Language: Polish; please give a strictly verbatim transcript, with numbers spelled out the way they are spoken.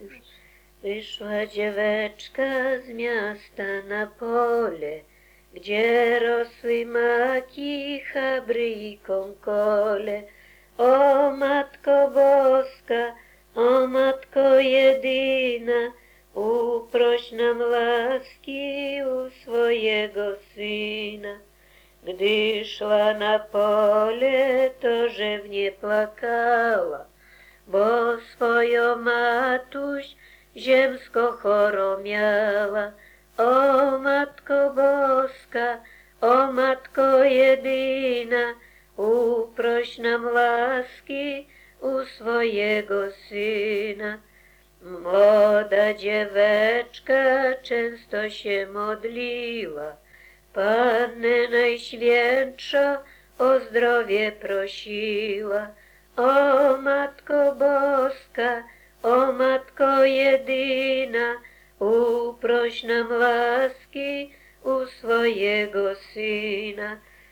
już. Wyszła dzieweczka z miasta na pole, gdzie rosły maki, chabry i konkole. O Matko Boska, o Matko jedyna, uproś nam łaski u swojego Syna. Gdy szła na pole, to rzewnie płakała, bo swoją matuś ziemsko chorą miała. O Matko Boska, o Matko jedyna, uproś nam łaski u swojego Syna. Młoda dzieweczka często się modliła, Pannę Najświętszą o zdrowie prosiła. O Matko Boska, o Matko jedyna, uproś nam łaski u swojego Syna.